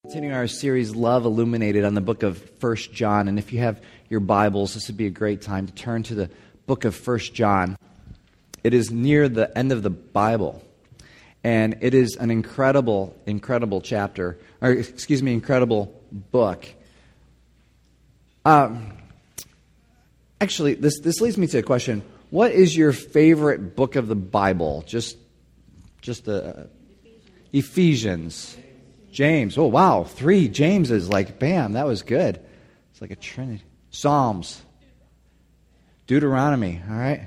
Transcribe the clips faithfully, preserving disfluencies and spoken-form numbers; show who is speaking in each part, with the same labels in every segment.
Speaker 1: Continuing our series, Love Illuminated, on the book of First John. And if you have your Bibles, this would be a great time to turn to the book of First John. It is near the end of the Bible. And it is an incredible, incredible chapter, or excuse me, incredible book. Um, actually, this, this leads me to a question. What is your favorite book of the Bible? Just, just the Ephesians. Ephesians. James. Oh, wow. Three Jameses. Like, bam, that was good. It's like a trinity. Psalms. Deuteronomy. All right.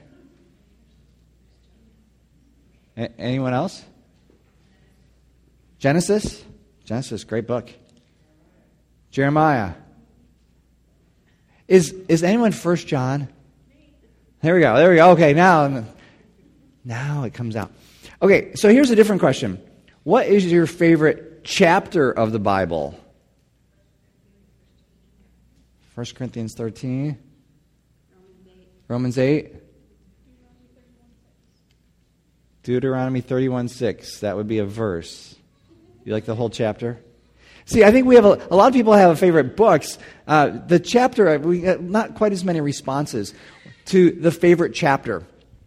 Speaker 1: A- anyone else? Genesis. Genesis, great book. Jeremiah. Is is anyone First John? There we go. There we go. Okay, now, now it comes out. Okay, so here's a different question. What is your favorite chapter of the Bible? First Corinthians thirteen. Romans eight. Deuteronomy thirty-one six. That would be a verse. You like the whole chapter? See, I think we have a, a lot of people have favorite books. Uh, the chapter, we got not quite as many responses to the favorite chapter.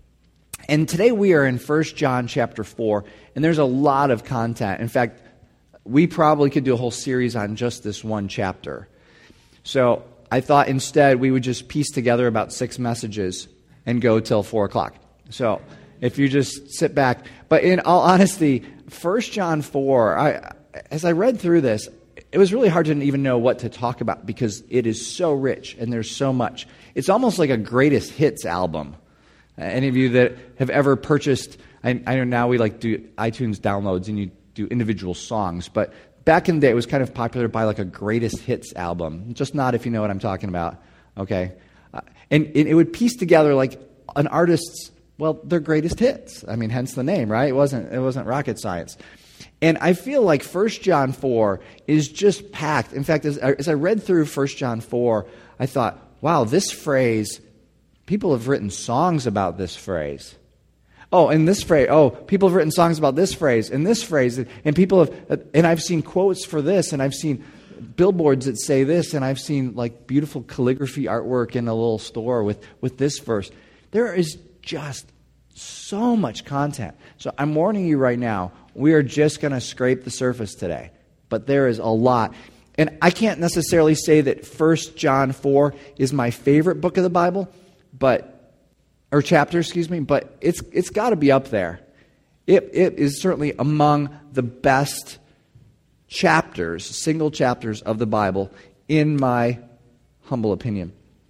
Speaker 1: And today we are in First John chapter four, and there's a lot of content. In fact, we probably could do a whole series on just this one chapter. So I thought instead we would just piece together about six messages and go till four o'clock. So if you just sit back. But in all honesty, First John four, I, as I read through this, it was really hard to even know what to talk about because it is so rich and there's so much. It's almost like a greatest hits album. Uh, any of you that have ever purchased, I, I know now we like do iTunes downloads and you do individual songs, but back in the day it was kind of popular to buy like a greatest hits album. Just not if you know what I'm talking about, okay? Uh, and, and it would piece together like an artist's, well, their greatest hits. I mean, hence the name, right? It wasn't, it wasn't rocket science. And I feel like First John four is just packed. In fact, as, as I read through First John four, I thought, wow, this phrase, people have written songs about this phrase. Oh, and this phrase, oh, people have written songs about this phrase and this phrase, and people have, and I've seen quotes for this, and I've seen billboards that say this, and I've seen like beautiful calligraphy artwork in a little store with, with this verse. There is just so much content. So I'm warning you right now, we are just going to scrape the surface today, but there is a lot. And I can't necessarily say that First John four is my favorite book of the Bible, but or chapter, excuse me, but it's it's got to be up there. It it is certainly among the best chapters, single chapters of the Bible, in my humble opinion.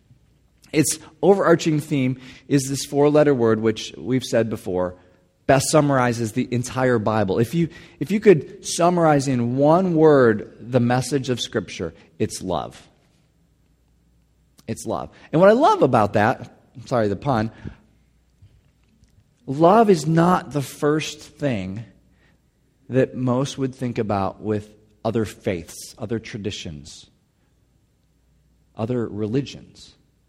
Speaker 1: Its overarching theme is this four-letter word, which we've said before, best summarizes the entire Bible. If you if you could summarize in one word the message of Scripture, it's love. It's love. And what I love about that, sorry, the pun. Love is not the first thing that most would think about with other faiths, other traditions, other religions.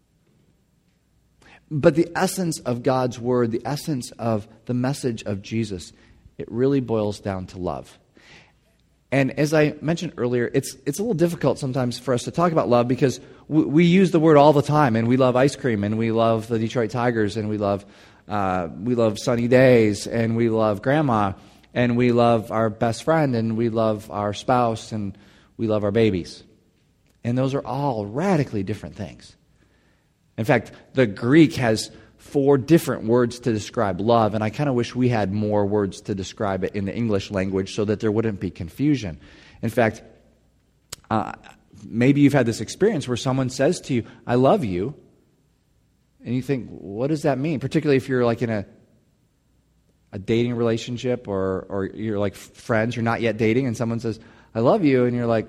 Speaker 1: But the essence of God's Word, the essence of the message of Jesus, it really boils down to love. And as I mentioned earlier, it's it's a little difficult sometimes for us to talk about love because we, we use the word all the time, and we love ice cream, and we love the Detroit Tigers, and we love uh, we love sunny days, and we love grandma, and we love our best friend, and we love our spouse, and we love our babies. And those are all radically different things. In fact, the Greek has four different words to describe love, and I kind of wish we had more words to describe it in the English language so that there wouldn't be confusion. In fact, uh, maybe you've had this experience where someone says to you, I love you, and you think, what does that mean? Particularly if you're like in a a dating relationship or, or you're like friends, you're not yet dating, and someone says, I love you, and you're like,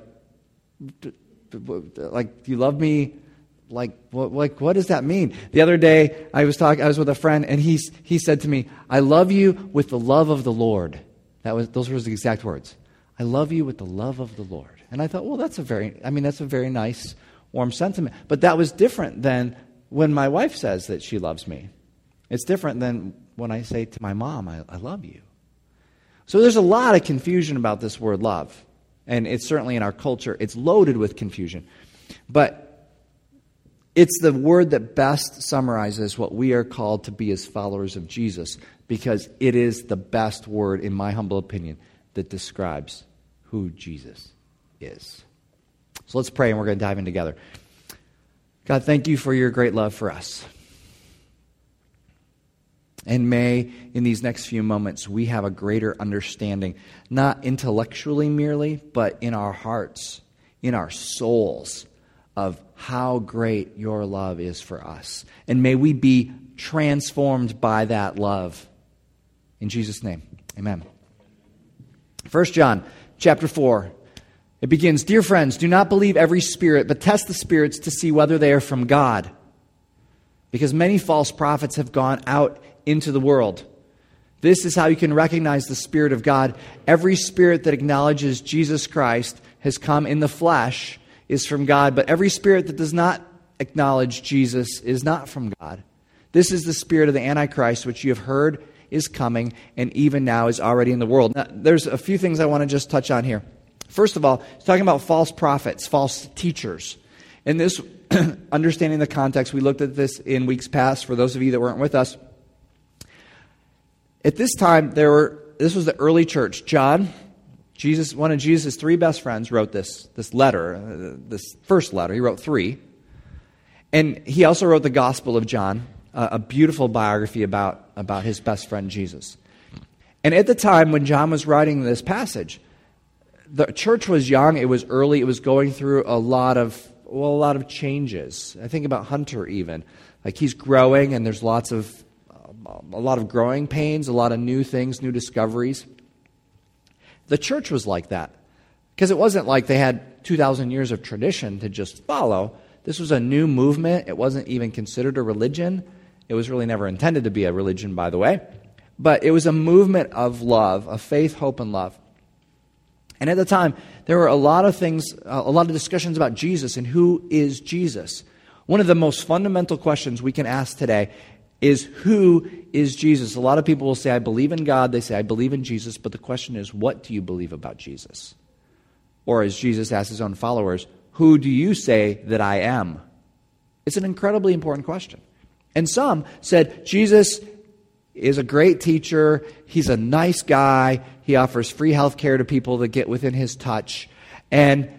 Speaker 1: like, do you love me? Like what, like, what does that mean? The other day, I was talking. I was with a friend, and he he said to me, "I love you with the love of the Lord." That was those were his exact words. I love you with the love of the Lord. And I thought, well, that's a very, I mean, that's a very nice, warm sentiment. But that was different than when my wife says that she loves me. It's different than when I say to my mom, I, I love you. So there's a lot of confusion about this word love. And it's certainly in our culture, it's loaded with confusion. But it's the word that best summarizes what we are called to be as followers of Jesus, because it is the best word, in my humble opinion, that describes who Jesus is. So let's pray, and we're going to dive in together. God, thank you for your great love for us. And may, in these next few moments, we have a greater understanding, not intellectually merely, but in our hearts, in our souls, of how great your love is for us. And may we be transformed by that love. In Jesus' name, amen. First John chapter four. It begins, "Dear friends, do not believe every spirit, but test the spirits to see whether they are from God. Because many false prophets have gone out into the world. This is how you can recognize the Spirit of God. Every spirit that acknowledges Jesus Christ has come in the flesh is from God, but every spirit that does not acknowledge Jesus is not from God. This is the spirit of the Antichrist, which you have heard is coming, and even now is already in the world." Now, there's a few things I want to just touch on here. First of all, it's talking about false prophets, false teachers. In this, understanding the context, we looked at this in weeks past, for those of you that weren't with us. At this time, there were. This was the early church. John, Jesus, one of Jesus' three best friends, wrote this, this letter, uh, this first letter. He wrote three. And he also wrote the Gospel of John, uh, a beautiful biography about, about his best friend Jesus. And at the time when John was writing this passage, the church was young, it was early, it was going through a lot of, well, a lot of changes. I think about Hunter even. Like, he's growing, and there's lots of, a lot of growing pains, a lot of new things, new discoveries. The church was like that, because it wasn't like they had two thousand years of tradition to just follow. This was a new movement. It wasn't even considered a religion. It was really never intended to be a religion, by the way. But it was a movement of love, of faith, hope, and love. And at the time, there were a lot of things, a lot of discussions about Jesus and who is Jesus. One of the most fundamental questions we can ask today is, who is Jesus? A lot of people will say, I believe in God. They say, I believe in Jesus. But the question is, what do you believe about Jesus? Or as Jesus asked his own followers, who do you say that I am? It's an incredibly important question. And some said, Jesus is a great teacher. He's a nice guy. He offers free health care to people that get within his touch. And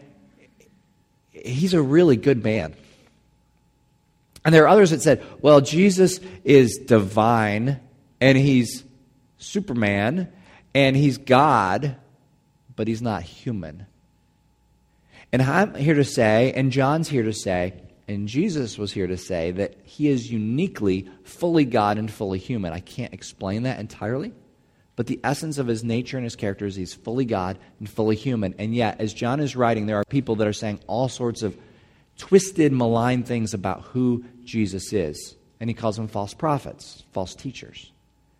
Speaker 1: he's a really good man. And there are others that said, well, Jesus is divine, and he's Superman, and he's God, but he's not human. And I'm here to say, and John's here to say, and Jesus was here to say, that he is uniquely fully God and fully human. I can't explain that entirely, but the essence of his nature and his character is he's fully God and fully human. And yet, as John is writing, there are people that are saying all sorts of twisted, malign things about who Jesus is. And he calls them false prophets, false teachers.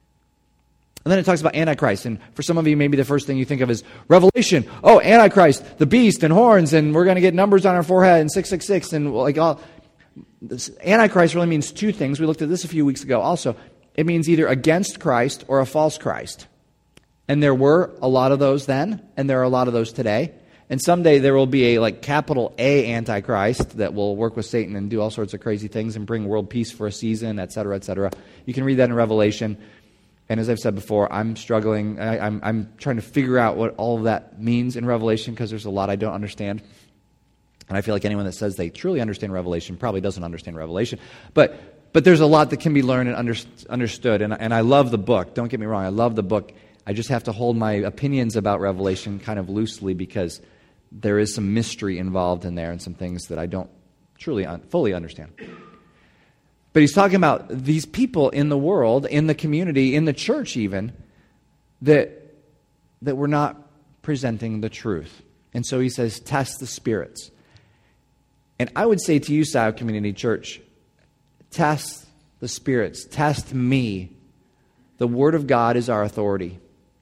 Speaker 1: And then it talks about Antichrist. And for some of you, maybe the first thing you think of is Revelation. Oh, Antichrist, the beast and horns, and we're going to get numbers on our forehead and six six six. And like all, this Antichrist really means two things. We looked at this a few weeks ago also. It means either against Christ or a false Christ. And there were a lot of those then, and there are a lot of those today. And someday there will be a like capital A Antichrist that will work with Satan and do all sorts of crazy things and bring world peace for a season, et cetera, et cetera. You can read that in Revelation. And as I've said before, I'm struggling. I, I'm, I'm trying to figure out what all of that means in Revelation, because there's a lot I don't understand. And I feel like anyone that says they truly understand Revelation probably doesn't understand Revelation. But but there's a lot that can be learned and under, understood. And, and I love the book. Don't get me wrong. I love the book. I just have to hold my opinions about Revelation kind of loosely, because there is some mystery involved in there and some things that I don't truly un- fully understand. But he's talking about these people in the world, in the community, in the church even, that, that were not presenting the truth. And so he says, test the spirits. And I would say to you, Scioto Community Church, test the spirits. Test me. The Word of God is our authority.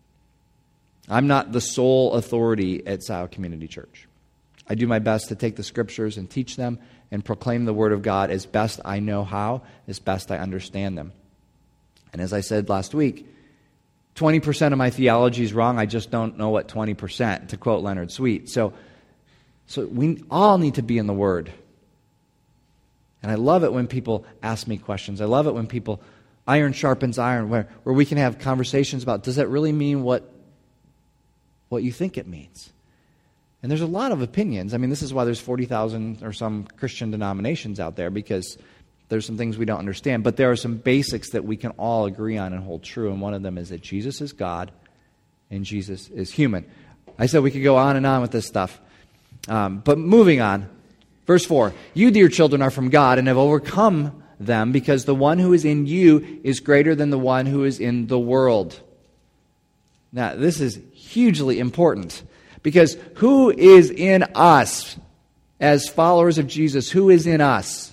Speaker 1: I'm not the sole authority at Scioto Community Church. I do my best to take the Scriptures and teach them and proclaim the Word of God as best I know how, as best I understand them. And as I said last week, twenty percent of my theology is wrong. I just don't know what twenty percent, to quote Leonard Sweet. So, so we all need to be in the Word. And I love it when people ask me questions. I love it when people, iron sharpens iron, where, where we can have conversations about, does that really mean what, what you think it means? And there's a lot of opinions. I mean, this is why there's forty thousand or some Christian denominations out there, because there's some things we don't understand. But there are some basics that we can all agree on and hold true, and one of them is that Jesus is God and Jesus is human. I said we could go on and on with this stuff. Um, but moving on. Verse four, you, dear children, are from God and have overcome them, because the one who is in you is greater than the one who is in the world. Now, this is hugely important, because who is in us as followers of Jesus? Who is in us?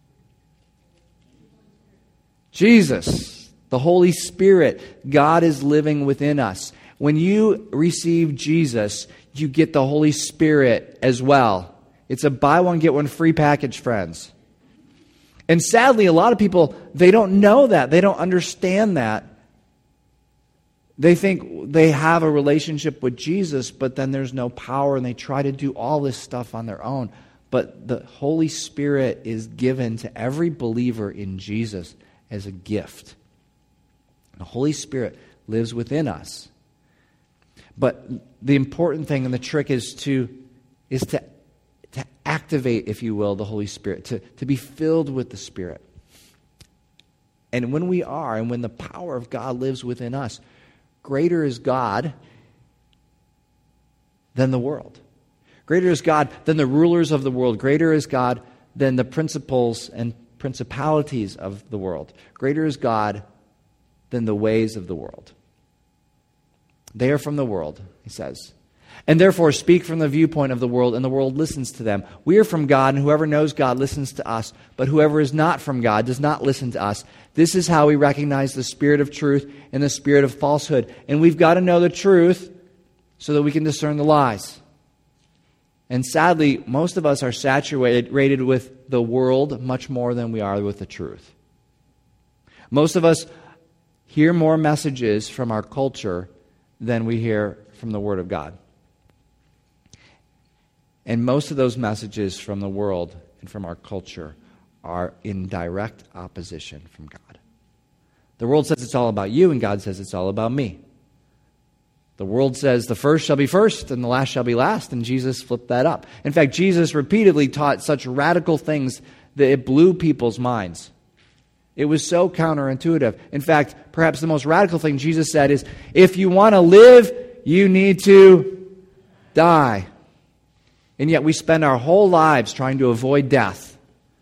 Speaker 1: Jesus, the Holy Spirit. God is living within us. When you receive Jesus, you get the Holy Spirit as well. It's a buy one, get one free package, friends. And sadly, a lot of people, they don't know that. They don't understand that. They think they have a relationship with Jesus, but then there's no power, and they try to do all this stuff on their own. But the Holy Spirit is given to every believer in Jesus as a gift. The Holy Spirit lives within us. But the important thing and the trick is to is to, to activate, if you will, the Holy Spirit, to, to be filled with the Spirit. And when we are, and when the power of God lives within us, greater is God than the world. Greater is God than the rulers of the world. Greater is God than the principles and principalities of the world. Greater is God than the ways of the world. They are from the world, he says, and therefore speak from the viewpoint of the world, and the world listens to them. We are from God, and whoever knows God listens to us, but whoever is not from God does not listen to us. This is how we recognize the spirit of truth and the spirit of falsehood. And we've got to know the truth so that we can discern the lies. And sadly, most of us are saturated with the world much more than we are with the truth. Most of us hear more messages from our culture than we hear from the Word of God. And most of those messages from the world and from our culture are in direct opposition from God. The world says it's all about you, and God says it's all about me. The world says the first shall be first and the last shall be last, and Jesus flipped that up. In fact, Jesus repeatedly taught such radical things that it blew people's minds. It was so counterintuitive. In fact, perhaps the most radical thing Jesus said is, if you want to live, you need to die. And yet we spend our whole lives trying to avoid death.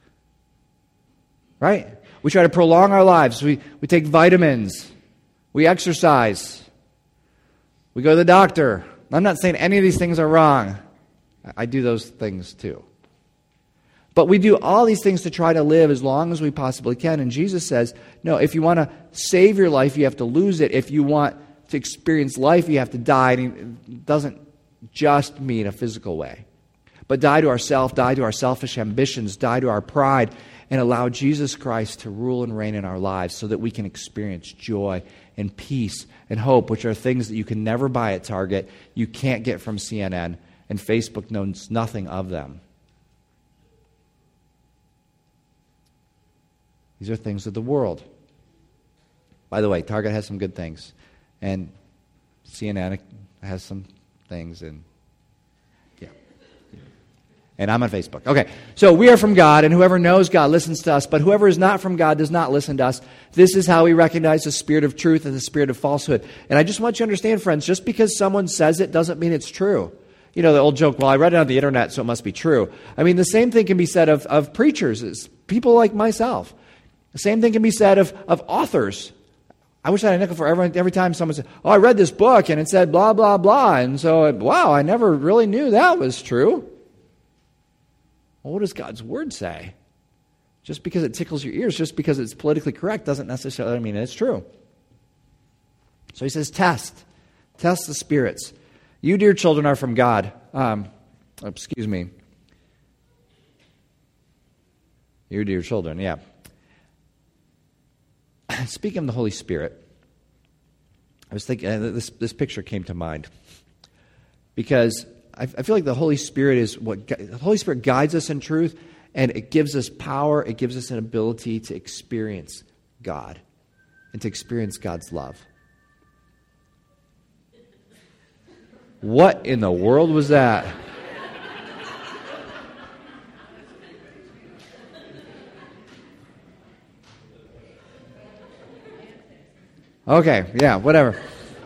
Speaker 1: Right? We try to prolong our lives. We, we take vitamins. We exercise. We go to the doctor. I'm not saying any of these things are wrong. I do those things too. But we do all these things to try to live as long as we possibly can. And Jesus says, no, if you want to save your life, you have to lose it. If you want to experience life, you have to die. And it doesn't just mean a physical way. But die to ourself, die to our selfish ambitions, die to our pride, and allow Jesus Christ to rule and reign in our lives so that we can experience joy and peace and hope, which are things that you can never buy at Target, you can't get from C N N, and Facebook knows nothing of them. These are things of the world. By the way, Target has some good things, and C N N has some things, and yeah. And I'm on Facebook. Okay, so we are from God, and whoever knows God listens to us, but whoever is not from God does not listen to us. This is how we recognize the spirit of truth and the spirit of falsehood. And I just want you to understand, friends, just because someone says it doesn't mean it's true. You know, the old joke, well, I read it on the internet, so it must be true. I mean, the same thing can be said of, of preachers, is people like myself. The same thing can be said of, of authors. I wish I had a nickel for every, every time someone said, oh, I read this book, and it said blah, blah, blah. And so, wow, I never really knew that was true. Well, what does God's Word say? Just because it tickles your ears, just because it's politically correct, doesn't necessarily mean it's true. So he says, test. Test the spirits. You, dear children, are from God. Um, excuse me. You, dear children, yeah. Speaking of the Holy Spirit, I was thinking, uh, this, this picture came to mind. Because I, I feel like the Holy Spirit is what, the Holy Spirit guides us in truth, and it gives us power, it gives us an ability to experience God and to experience God's love. What in the world was that? Okay, yeah, whatever.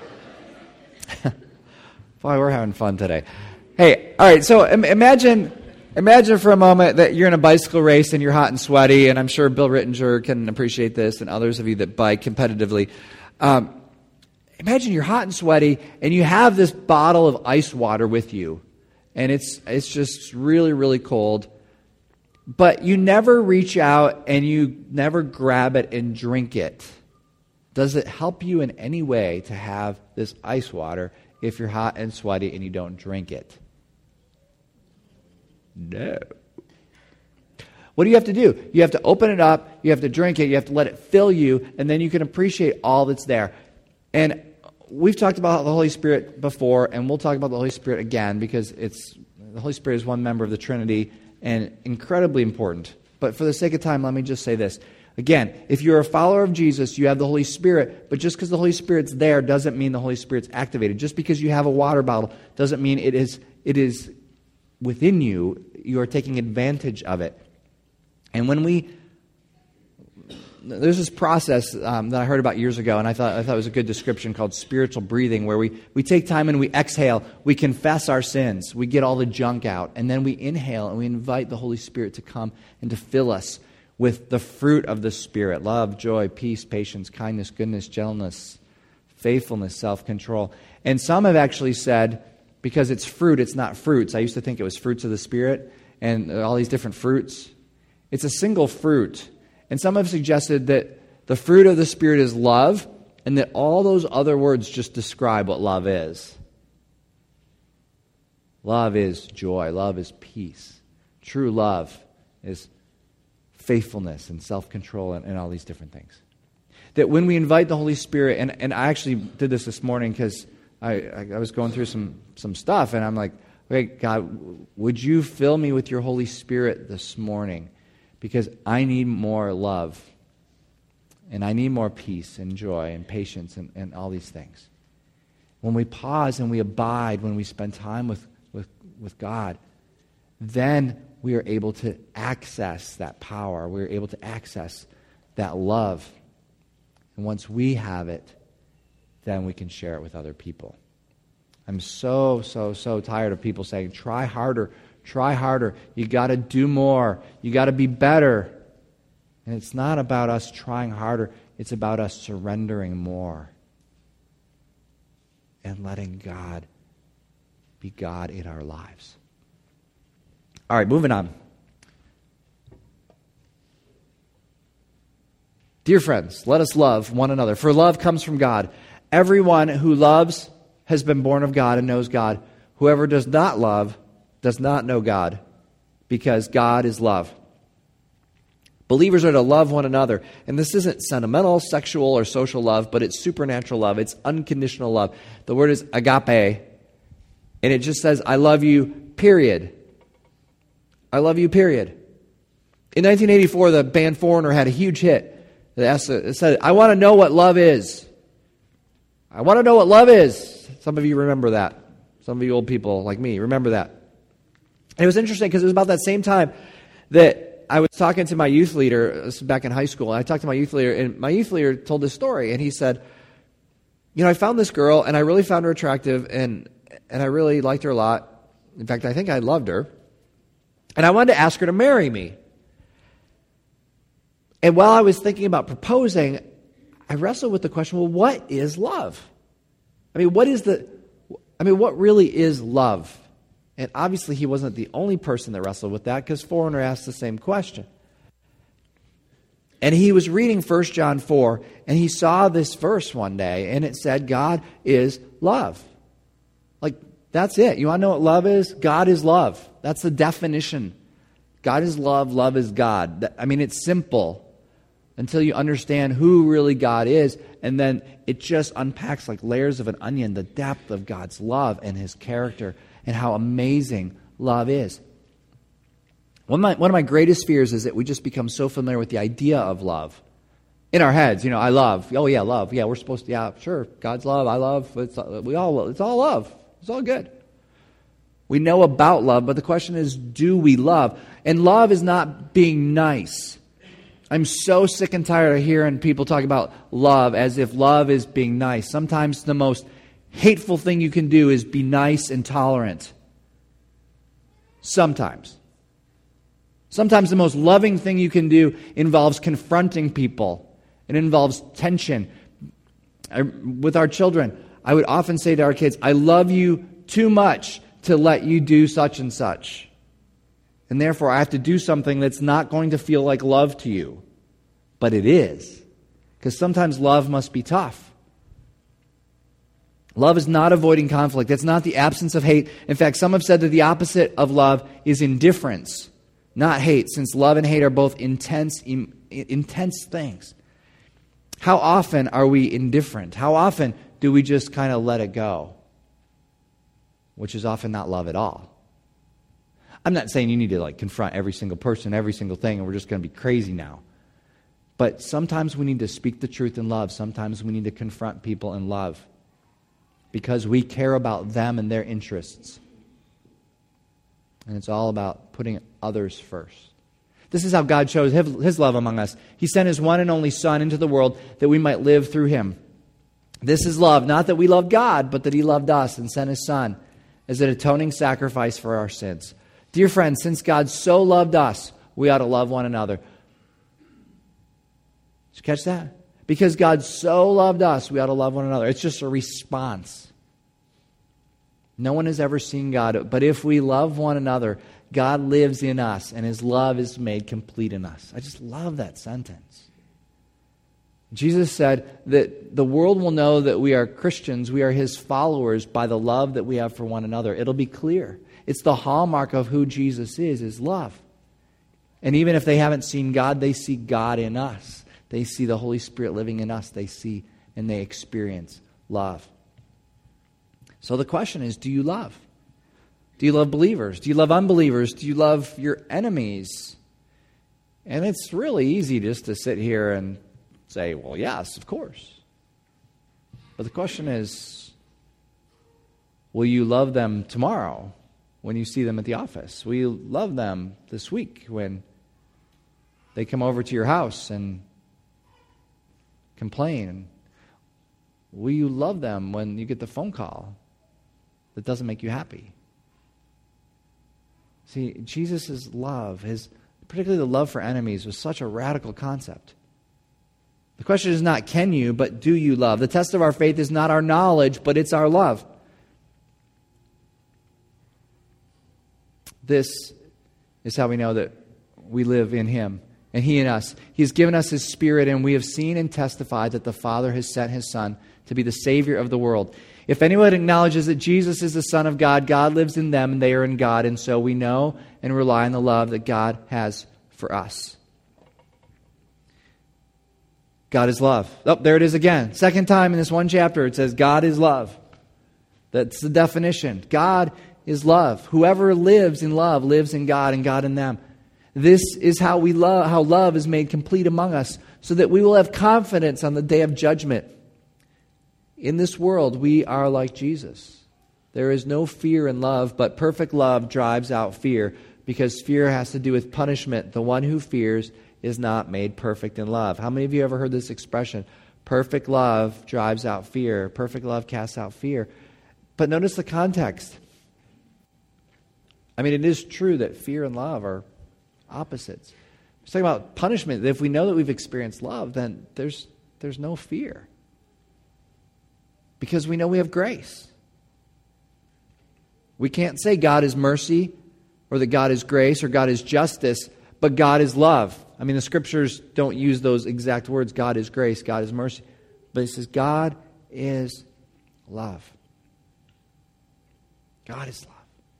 Speaker 1: Boy, we're having fun today. Hey, all right, so imagine imagine for a moment that you're in a bicycle race and you're hot and sweaty, and I'm sure Bill Rittinger can appreciate this and others of you that bike competitively. Um, imagine you're hot and sweaty and you have this bottle of ice water with you, and it's it's just really, really cold, but you never reach out and you never grab it and drink it. Does it help you in any way to have this ice water if you're hot and sweaty and you don't drink it? No. What do you have to do? You have to open it up, you have to drink it, you have to let it fill you, and then you can appreciate all that's there. And we've talked about the Holy Spirit before, and we'll talk about the Holy Spirit again, because it's the Holy Spirit is one member of the Trinity and incredibly important. But for the sake of time, let me just say this. Again, if you're a follower of Jesus, you have the Holy Spirit, but just because the Holy Spirit's there doesn't mean the Holy Spirit's activated. Just because you have a water bottle doesn't mean it is it is within you. You are taking advantage of it. And when we, there's this process um, that I heard about years ago, and I thought I thought it was a good description, called spiritual breathing, where we, we take time and we exhale, we confess our sins, we get all the junk out, and then we inhale and we invite the Holy Spirit to come and to fill us with the fruit of the Spirit: love, joy, peace, patience, kindness, goodness, gentleness, faithfulness, self-control. And some have actually said, because it's fruit, it's not fruits. I used to think it was fruits of the Spirit and all these different fruits. It's a single fruit. And some have suggested that the fruit of the Spirit is love, and that all those other words just describe what love is. Love is joy. Love is peace. True love is faithfulness and self-control and, and all these different things. That when we invite the Holy Spirit, and, and I actually did this this morning because I, I, I was going through some, some stuff, and I'm like, okay, God, would you fill me with your Holy Spirit this morning? Because I need more love, and I need more peace and joy and patience and, and all these things. When we pause and we abide, when we spend time with, with, with God, then we are able to access that power. We're able to access that love. And once we have it, then we can share it with other people. I'm so, so, so tired of people saying, try harder, try harder. You got to do more. You got to be better. And it's not about us trying harder. It's about us surrendering more and letting God be God in our lives. All right, moving on. Dear friends, let us love one another, for love comes from God. Everyone who loves has been born of God and knows God. Whoever does not love does not know God, because God is love. Believers are to love one another. And this isn't sentimental, sexual, or social love, but it's supernatural love. It's unconditional love. The word is agape, and it just says, I love you, period. I love you, period. In nineteen eighty-four, the band Foreigner had a huge hit. It said, I want to know what love is. I want to know what love is. Some of you remember that. Some of you old people like me remember that. And it was interesting because it was about that same time that I was talking to my youth leader. This was back in high school. And I talked to my youth leader, and my youth leader told this story. And he said, you know, I found this girl, and I really found her attractive, and, and I really liked her a lot. In fact, I think I loved her. And I wanted to ask her to marry me. And while I was thinking about proposing, I wrestled with the question, well, what is love? I mean, what is the, I mean, what really is love? And obviously he wasn't the only person that wrestled with that, because Foreigner asked the same question. And he was reading First John four, and he saw this verse one day, and it said, God is love. Like, that's it. You want to know what love is? God is love. That's the definition. God is love, love is God. I mean, it's simple. until you understand who really God is, and then it just unpacks like layers of an onion, the depth of God's love and His character and how amazing love is. One of my, one of my greatest fears is that we just become so familiar with the idea of love. In our heads, you know, I love. Oh yeah, love. Yeah, we're supposed to. Yeah, sure. God's love. I love. It's we all. It's all love. It's all good. We know about love, but the question is, do we love? And love is not being nice. I'm so sick and tired of hearing people talk about love as if love is being nice. Sometimes the most hateful thing you can do is be nice and tolerant. Sometimes. Sometimes the most loving thing you can do involves confronting people. It involves tension. I, with our children, I would often say to our kids, I love you too much to let you do such and such. And therefore, I have to do something that's not going to feel like love to you. But it is. Because sometimes love must be tough. Love is not avoiding conflict. It's not the absence of hate. In fact, some have said that the opposite of love is indifference, not hate, since love and hate are both intense, im- intense things. How often are we indifferent? How often do we just kind of let it go? Which is often not love at all. I'm not saying you need to like confront every single person, every single thing, and we're just going to be crazy now. But sometimes we need to speak the truth in love. Sometimes we need to confront people in love because we care about them and their interests. And it's all about putting others first. This is how God shows His love among us. He sent His one and only Son into the world that we might live through Him. This is love, not that we love God, but that He loved us and sent His Son as an atoning sacrifice for our sins. Dear friends, since God so loved us, we ought to love one another. Did you catch that? Because God so loved us, we ought to love one another. It's just a response. No one has ever seen God, but if we love one another, God lives in us, and His love is made complete in us. I just love that sentence. Jesus said that the world will know that we are Christians, we are His followers by the love that we have for one another. It'll be clear. It's the hallmark of who Jesus is, is love. And even if they haven't seen God, they see God in us. They see the Holy Spirit living in us. They see and they experience love. So the question is, do you love? Do you love believers? Do you love unbelievers? Do you love your enemies? And it's really easy just to sit here and say, well, yes, of course. But the question is, will you love them tomorrow when you see them at the office? Will you love them this week when they come over to your house and complain? Will you love them when you get the phone call that doesn't make you happy? See, Jesus' love, his particularly the love for enemies, was such a radical concept. The question is not can you, but do you love? The test of our faith is not our knowledge, but it's our love. This is how we know that we live in Him and He in us. He has given us His Spirit, and we have seen and testified that the Father has sent His Son to be the Savior of the world. If anyone acknowledges that Jesus is the Son of God, God lives in them and they are in God, and so we know and rely on the love that God has for us. God is love. Oh, there it is again. Second time in this one chapter it says God is love. That's the definition. God is love. Whoever lives in love lives in God and God in them. This is how we love, how love is made complete among us, so that we will have confidence on the day of judgment. In this world, we are like Jesus. There is no fear in love, but perfect love drives out fear, because fear has to do with punishment. The one who fears is not made perfect in love. How many of you ever heard this expression? Perfect love drives out fear. Perfect love casts out fear. But notice the context. I mean, it is true that fear and love are opposites. We're talking about punishment. If we know that we've experienced love, then there's there's no fear. Because we know we have grace. We can't say God is mercy, or that God is grace, or God is justice, but God is love. I mean, the Scriptures don't use those exact words. God is grace, God is mercy. But it says God is love. God is love.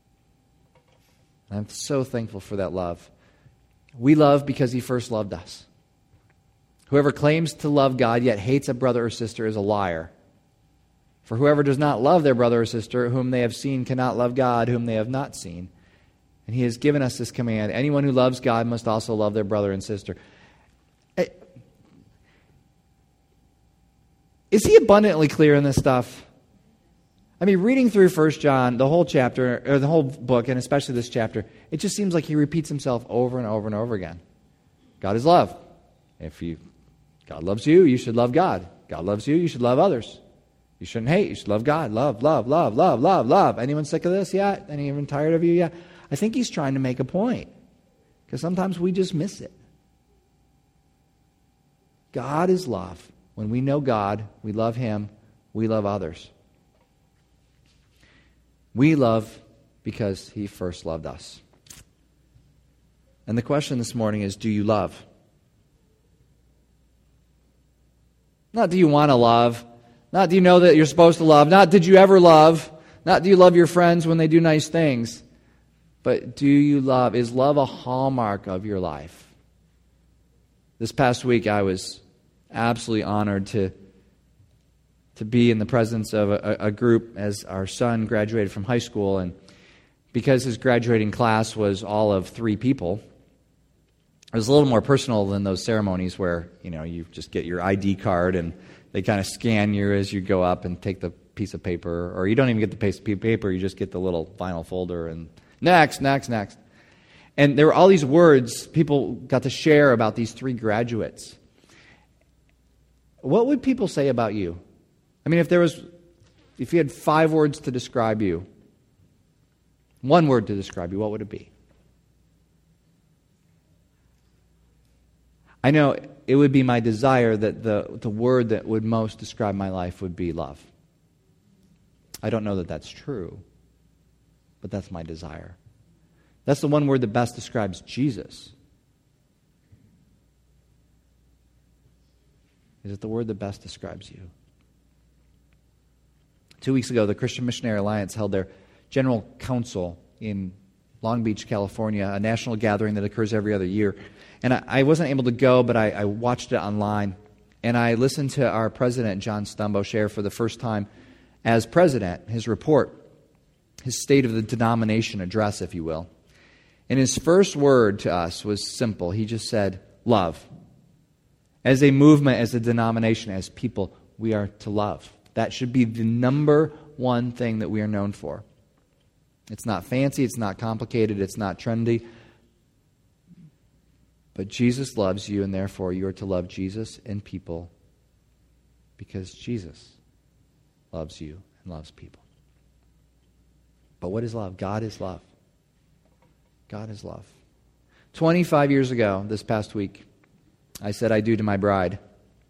Speaker 1: I'm so thankful for that love. We love because He first loved us. Whoever claims to love God yet hates a brother or sister is a liar. For whoever does not love their brother or sister whom they have seen cannot love God whom they have not seen. And he has given us this command: anyone who loves God must also love their brother and sister. Is he abundantly clear in this stuff? I mean, reading through First John, the whole chapter, or the whole book, and especially this chapter, it just seems like he repeats himself over and over and over again. God is love. If you, God loves you, you should love God. God loves you, you should love others. You shouldn't hate, you should love God. Love, love, love, love, love, love. Anyone sick of this yet? Anyone tired of you yet? I think he's trying to make a point, because sometimes we just miss it. God is love. When we know God, we love him, we love others. We love because he first loved us. And the question this morning is, do you love? Not do you want to love, not do you know that you're supposed to love, not did you ever love, not do you love your friends when they do nice things, but do you love? Is love a hallmark of your life? This past week I was absolutely honored to, to be in the presence of a, a group as our son graduated from high school, and because his graduating class was all of three people, it was a little more personal than those ceremonies where, you know, you just get your I D card and they kind of scan you as you go up and take the piece of paper, or you don't even get the piece of paper, you just get the little vinyl folder and next, next, next. And there were all these words people got to share about these three graduates. What would people say about you? I mean, if there was, if you had five words to describe you, one word to describe you, what would it be? I know it would be my desire that the, the word that would most describe my life would be love. I don't know that that's true, but that's my desire. That's the one word that best describes Jesus. Is it the word that best describes you? Two weeks ago, the Christian Missionary Alliance held their General Council in Long Beach, California, a national gathering that occurs every other year. And I, I wasn't able to go, but I, I watched it online. And I listened to our president, John Stumbo, share for the first time as president his report, his State of the Denomination address, if you will. And his first word to us was simple. He just said, love. As a movement, as a denomination, as people, we are to love. That should be the number one thing that we are known for. It's not fancy, it's not complicated, it's not trendy. But Jesus loves you, and therefore you are to love Jesus and people because Jesus loves you and loves people. But what is love? God is love. God is love. twenty-five years ago, this past week, I said I do to my bride.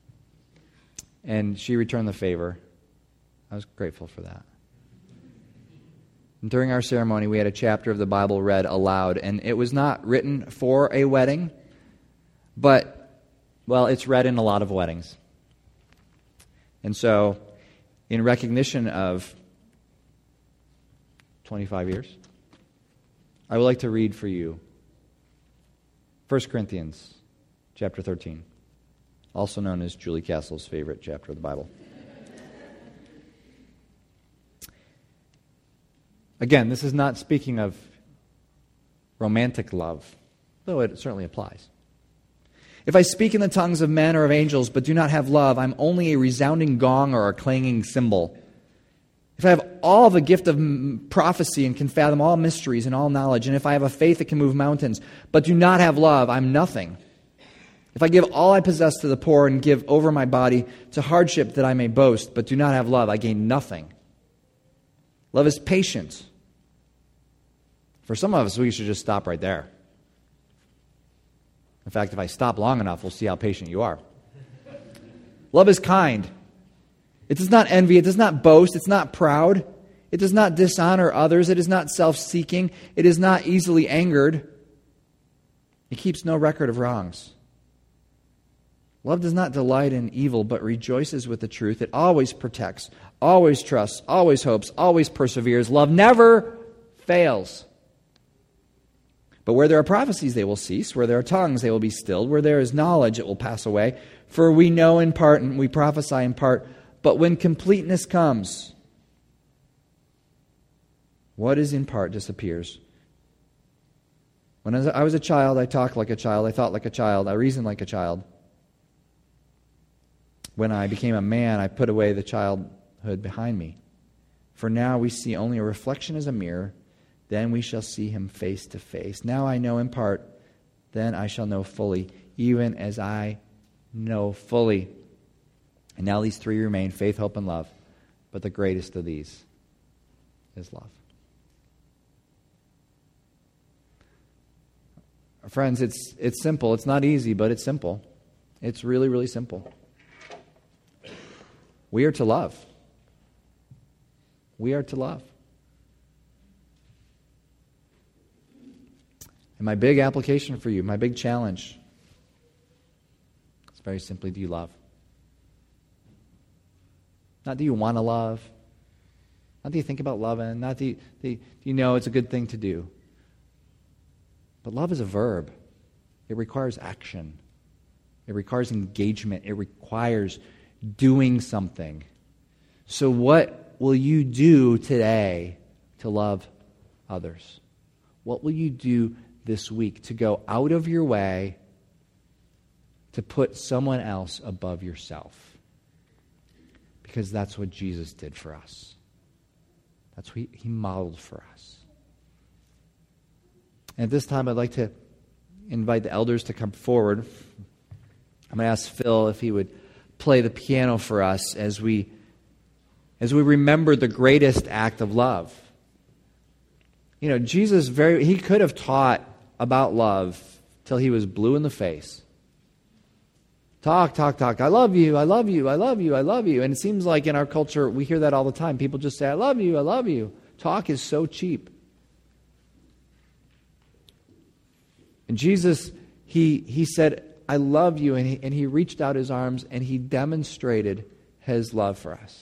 Speaker 1: And she returned the favor. I was grateful for that. And during our ceremony, we had a chapter of the Bible read aloud. And it was not written for a wedding, but, well, it's read in a lot of weddings. And so, in recognition of twenty-five years, I would like to read for you First Corinthians chapter thirteen, also known as Julie Castle's favorite chapter of the Bible. Again, this is not speaking of romantic love, though it certainly applies. If I speak in the tongues of men or of angels, but do not have love, I'm only a resounding gong or a clanging cymbal. If I have all the gift of prophecy and can fathom all mysteries and all knowledge, and if I have a faith that can move mountains, but do not have love, I'm nothing. If I give all I possess to the poor and give over my body to hardship that I may boast, but do not have love, I gain nothing. Love is patient. For some of us, we should just stop right there. In fact, if I stop long enough, we'll see how patient you are. Love is kind. It does not envy. It does not boast. It's not proud. It does not dishonor others. It is not self-seeking. It is not easily angered. It keeps no record of wrongs. Love does not delight in evil, but rejoices with the truth. It always protects, always trusts, always hopes, always perseveres. Love never fails. But where there are prophecies, they will cease. Where there are tongues, they will be stilled. Where there is knowledge, it will pass away. For we know in part and we prophesy in part. But when completeness comes, what is in part disappears. When I was a child, I talked like a child. I thought like a child. I reasoned like a child. When I became a man, I put away the childhood behind me. For now we see only a reflection as a mirror. Then we shall see him face to face. Now I know in part. Then I shall know fully, even as I know fully. And now these three remain, faith, hope, and love. But the greatest of these is love. Friends, it's it's simple. It's not easy, but it's simple. It's really, really simple. We are to love. We are to love. And my big application for you, my big challenge, is very simply, do you love? Not do you want to love. Not do you think about loving. Not do you, do you, do you know it's a good thing to do. But love is a verb. It requires action. It requires engagement. It requires doing something. So what will you do today to love others? What will you do this week to go out of your way to put someone else above yourself? Because that's what Jesus did for us. That's what he, he modeled for us. And at this time, I'd like to invite the elders to come forward. I'm going to ask Phil if he would play the piano for us as we as we remember the greatest act of love. You know, Jesus very he could have taught about love till he was blue in the face. Talk, talk, talk. I love you, I love you, I love you, I love you. And it seems like in our culture, we hear that all the time. People just say, I love you, I love you. Talk is so cheap. And Jesus, he he said, I love you, and he, and he reached out his arms, and he demonstrated his love for us.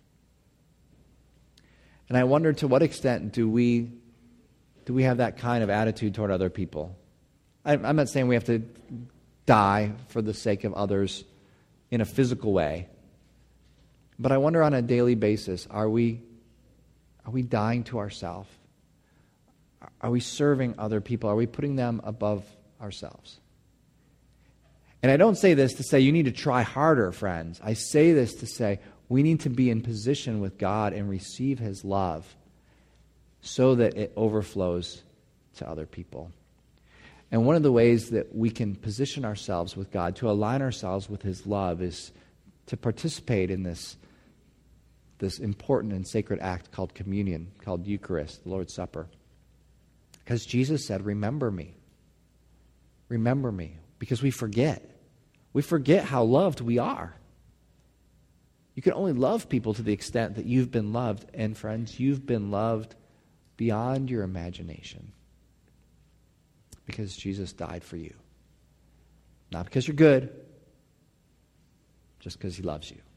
Speaker 1: And I wonder, to what extent do we do we have that kind of attitude toward other people? I, I'm not saying we have to die for the sake of others in a physical way, but I wonder on a daily basis, are we are we dying to ourselves? Are we serving other people? Are we putting them above ourselves? And I don't say this to say you need to try harder, friends. I say this to say we need to be in position with God and receive his love so that it overflows to other people. And one of the ways that we can position ourselves with God, to align ourselves with his love, is to participate in this, this important and sacred act called communion, called Eucharist, the Lord's Supper. Because Jesus said, remember me. Remember me. Because we forget. We forget how loved we are. You can only love people to the extent that you've been loved. And friends, you've been loved beyond your imagination. Because Jesus died for you. Not because you're good, just because he loves you.